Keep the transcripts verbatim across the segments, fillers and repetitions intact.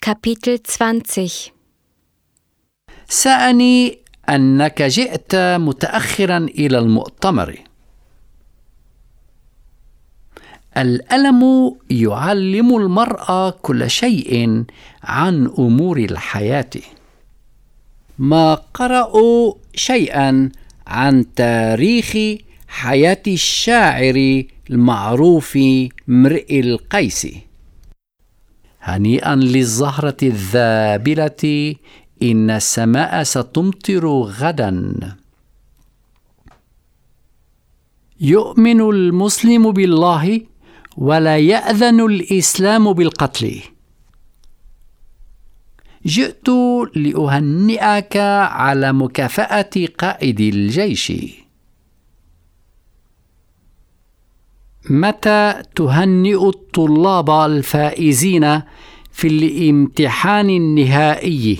Kapitel zwanzig. سأني أنك جئت متأخرا إلى المؤتمر. الألم يعلم المرء كل شيء عن أمور الحياة. ما قرأوا شيئا عن تاريخ حياة الشاعر المعروف امرئ القيس. هنيئا للزهرة الذابلة، إن السماء ستمطر غدا. يؤمن المسلم بالله ولا يأذن الإسلام بالقتل. جئت لأهنئك على مكافأة قائد الجيش. متى تهنئ الطلاب الفائزين في الامتحان النهائي؟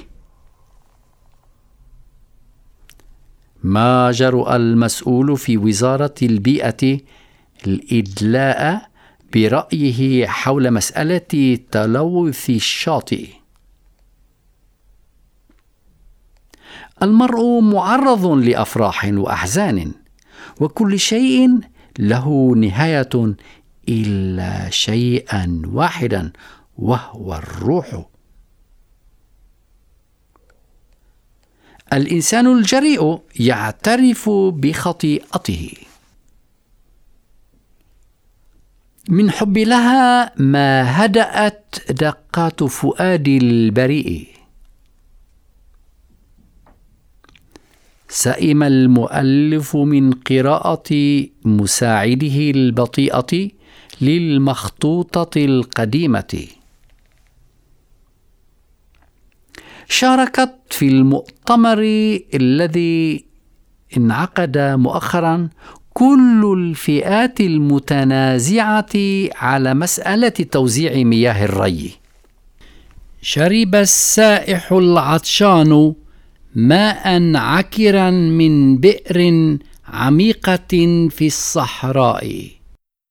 ما جرؤ المسؤول في وزارة البيئة الإدلاء برأيه حول مسألة تلوث الشاطئ؟ المرء معرض لأفراح وأحزان، وكل شيء له نهاية إلا شيئا واحدا، وهو الروح. الإنسان الجريء يعترف بخطيئته. من حب لها ما هدأت دقات فؤادي البريء. سئم المؤلف من قراءة مساعده البطيئة للمخطوطة القديمة. شاركت في المؤتمر الذي انعقد مؤخرا كل الفئات المتنازعة على مسألة توزيع مياه الري. شرب السائح العطشان ماء عكرا من بئر عميقة في الصحراء.